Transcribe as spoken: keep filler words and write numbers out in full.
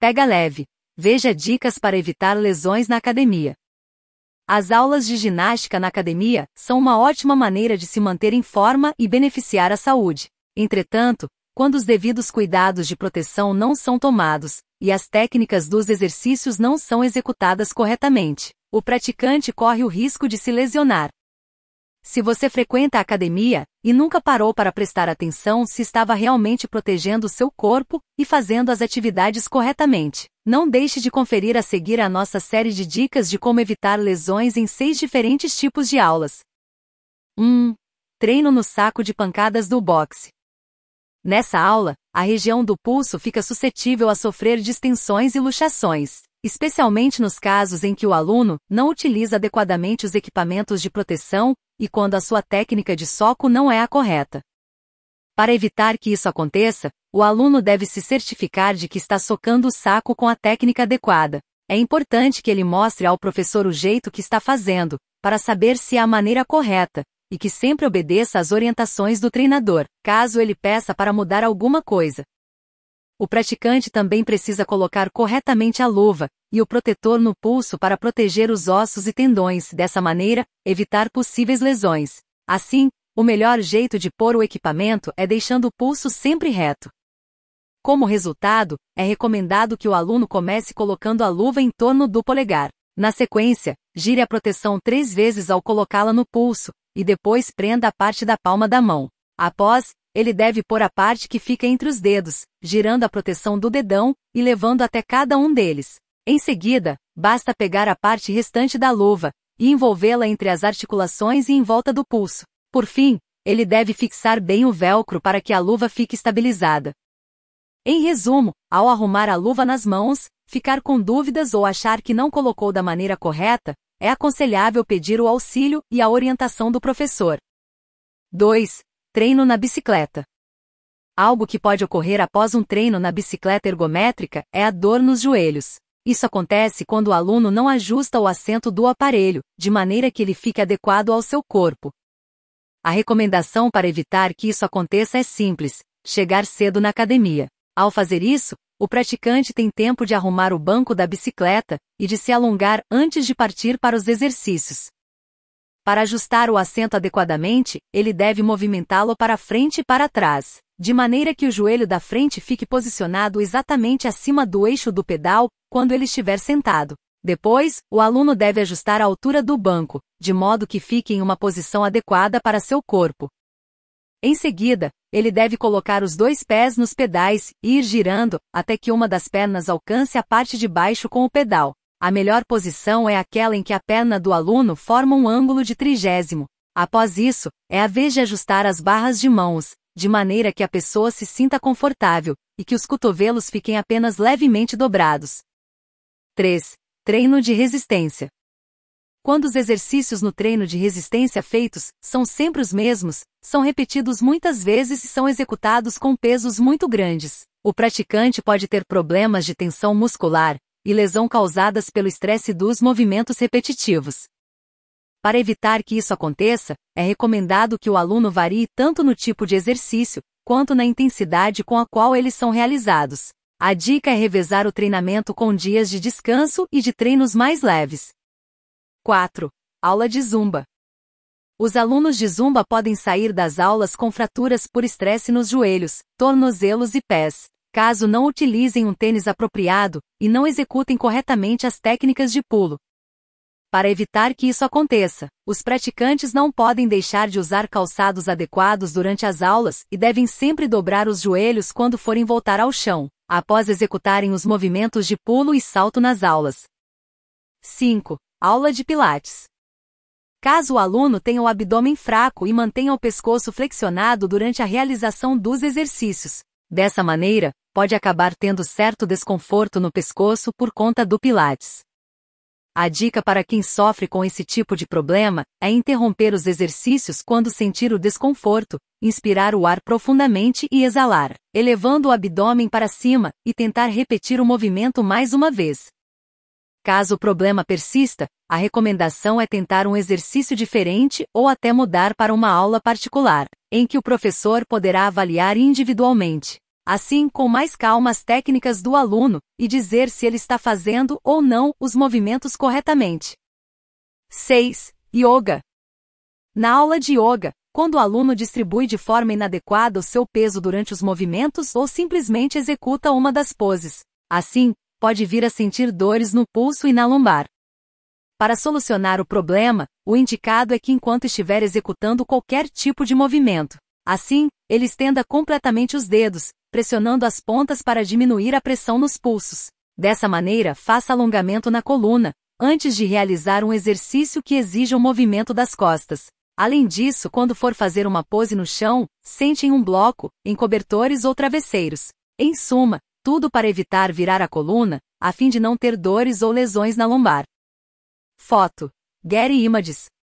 Pega leve. Veja dicas para evitar lesões na academia. As aulas de ginástica na academia são uma ótima maneira de se manter em forma e beneficiar a saúde. Entretanto, quando os devidos cuidados de proteção não são tomados, e as técnicas dos exercícios não são executadas corretamente, o praticante corre o risco de se lesionar. Se você frequenta a academia, e nunca parou para prestar atenção se estava realmente protegendo o seu corpo e fazendo as atividades corretamente, não deixe de conferir a seguir a nossa série de dicas de como evitar lesões em seis diferentes tipos de aulas. um. Treino no saco de pancadas do boxe. Nessa aula, a região do pulso fica suscetível a sofrer distensões e luxações, especialmente nos casos em que o aluno não utiliza adequadamente os equipamentos de proteção e quando a sua técnica de soco não é a correta. Para evitar que isso aconteça, o aluno deve se certificar de que está socando o saco com a técnica adequada. É importante que ele mostre ao professor o jeito que está fazendo, para saber se é a maneira correta, e que sempre obedeça às orientações do treinador, caso ele peça para mudar alguma coisa. O praticante também precisa colocar corretamente a luva e o protetor no pulso para proteger os ossos e tendões, dessa maneira, evitar possíveis lesões. Assim, o melhor jeito de pôr o equipamento é deixando o pulso sempre reto. Como resultado, é recomendado que o aluno comece colocando a luva em torno do polegar. Na sequência, gire a proteção três vezes ao colocá-la no pulso, e depois prenda a parte da palma da mão. Após, ele deve pôr a parte que fica entre os dedos, girando a proteção do dedão e levando até cada um deles. Em seguida, basta pegar a parte restante da luva e envolvê-la entre as articulações e em volta do pulso. Por fim, ele deve fixar bem o velcro para que a luva fique estabilizada. Em resumo, ao arrumar a luva nas mãos, ficar com dúvidas ou achar que não colocou da maneira correta, é aconselhável pedir o auxílio e a orientação do professor. dois. Treino na bicicleta. Algo que pode ocorrer após um treino na bicicleta ergométrica é a dor nos joelhos. Isso acontece quando o aluno não ajusta o assento do aparelho, de maneira que ele fique adequado ao seu corpo. A recomendação para evitar que isso aconteça é simples: chegar cedo na academia. Ao fazer isso, o praticante tem tempo de arrumar o banco da bicicleta e de se alongar antes de partir para os exercícios. Para ajustar o assento adequadamente, ele deve movimentá-lo para frente e para trás, de maneira que o joelho da frente fique posicionado exatamente acima do eixo do pedal quando ele estiver sentado. Depois, o aluno deve ajustar a altura do banco, de modo que fique em uma posição adequada para seu corpo. Em seguida, ele deve colocar os dois pés nos pedais e ir girando até que uma das pernas alcance a parte de baixo com o pedal. A melhor posição é aquela em que a perna do aluno forma um ângulo de trigésimo. Após isso, é a vez de ajustar as barras de mãos, de maneira que a pessoa se sinta confortável e que os cotovelos fiquem apenas levemente dobrados. três. Treino de resistência. Quando os exercícios no treino de resistência feitos são sempre os mesmos, são repetidos muitas vezes e são executados com pesos muito grandes, o praticante pode ter problemas de tensão muscular e lesão causadas pelo estresse dos movimentos repetitivos. Para evitar que isso aconteça, é recomendado que o aluno varie tanto no tipo de exercício, quanto na intensidade com a qual eles são realizados. A dica é revezar o treinamento com dias de descanso e de treinos mais leves. quatro. Aula de Zumba. Os alunos de Zumba podem sair das aulas com fraturas por estresse nos joelhos, tornozelos e pés, caso não utilizem um tênis apropriado e não executem corretamente as técnicas de pulo. Para evitar que isso aconteça, os praticantes não podem deixar de usar calçados adequados durante as aulas e devem sempre dobrar os joelhos quando forem voltar ao chão, após executarem os movimentos de pulo e salto nas aulas. cinco. Aula de Pilates. Caso o aluno tenha o abdômen fraco e mantenha o pescoço flexionado durante a realização dos exercícios, dessa maneira, pode acabar tendo certo desconforto no pescoço por conta do Pilates. A dica para quem sofre com esse tipo de problema é interromper os exercícios quando sentir o desconforto, inspirar o ar profundamente e exalar, elevando o abdômen para cima, e tentar repetir o movimento mais uma vez. Caso o problema persista, a recomendação é tentar um exercício diferente ou até mudar para uma aula particular, em que o professor poderá avaliar individualmente. assim com mais calma as técnicas do aluno, e dizer se ele está fazendo ou não os movimentos corretamente. seis. Yoga. Na aula de yoga, quando o aluno distribui de forma inadequada o seu peso durante os movimentos ou simplesmente executa uma das poses, assim, pode vir a sentir dores no pulso e na lombar. Para solucionar o problema, o indicado é que enquanto estiver executando qualquer tipo de movimento, assim, ele estenda completamente os dedos, pressionando as pontas para diminuir a pressão nos pulsos. Dessa maneira, faça alongamento na coluna, antes de realizar um exercício que exija o movimento das costas. Além disso, quando for fazer uma pose no chão, sente em um bloco, em cobertores ou travesseiros. Em suma, tudo para evitar virar a coluna, a fim de não ter dores ou lesões na lombar. Foto. Getty Images.